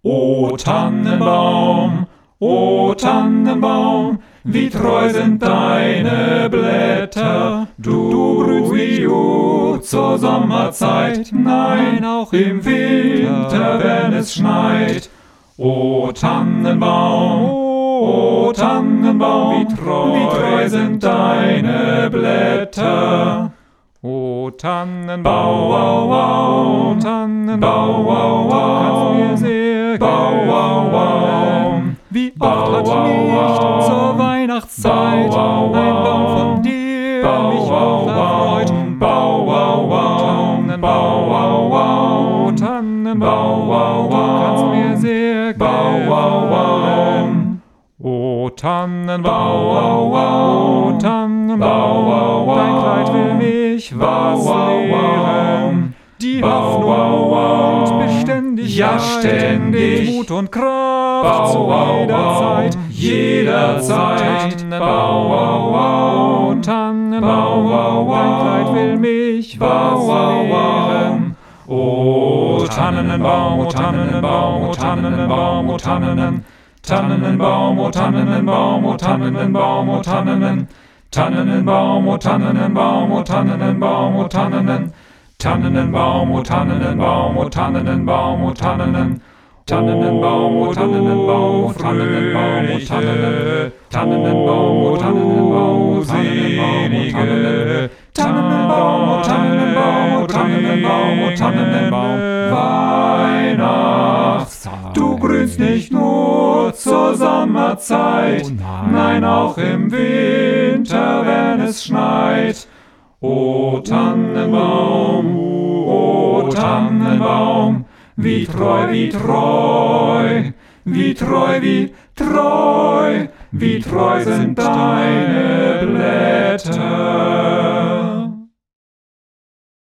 O Tannenbaum, wie treu sind deine Blätter, du grünst nicht nur zur Sommerzeit, nein, auch im Winter, wenn es schneit. O Tannenbaum, wie treu sind deine Blätter. O Tannenbaum, Tannenbaum, kannst mir sehr gefallen. Wie oft hat mich zur Weihnachtszeit ein Baum von dir mich erfreut. Tannenbaum, kannst mir sehr gefallen. O Tannenbaum, dein Kleid will mich was lehren. Die Hoffnung und Beständigkeit, ja ständig, Mut und Kraft zu jederzeit. Tannenbaum, dein Kleid will mich was lehren. O Tannenbaum, o Tannenbaum, o Tannenbaum, o Tannen. Tannenbaum, o Tannenbaum, o Tannenbaum, o Tannen. Tannenbaum, o Tannenbaum, o Tannenbaum, o Tannen. Tannenbaum, o Tannenbaum, o Tannenbaum, o Tannen. Tannenbaum, o Tannenbaum, o Tannenbaum, o Tannen. Tannenbaum, o Tannenbaum, o selige Tannenbaum, o Tannenbaum, o Tannenbaum, o Tannenbaum. Weihnachtszeit, du grünst nicht nur zur Sommerzeit, nein, auch im Winter, wenn es schneit. O Tannenbaum, wie treu, wie treu, wie treu, wie treu, wie treu sind deine Blätter.